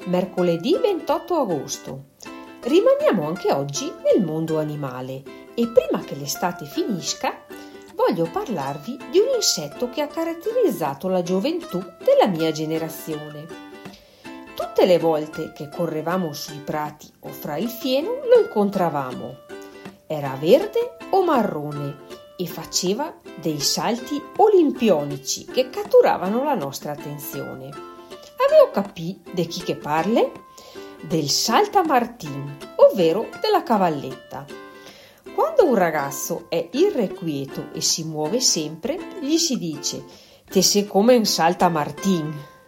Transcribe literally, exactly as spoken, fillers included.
Mercoledì ventotto agosto. Rimaniamo anche oggi nel mondo animale e prima che l'estate finisca voglio parlarvi di un insetto che ha caratterizzato la gioventù della mia generazione. Tutte le volte che correvamo sui prati o fra il fieno lo incontravamo. Era verde o marrone e faceva dei salti olimpionici che catturavano la nostra attenzione. Avevo capito di chi che parle? Del saltamartin, ovvero della cavalletta. Quando un ragazzo è irrequieto e si muove sempre, gli si dice «Te sei come un saltamartin».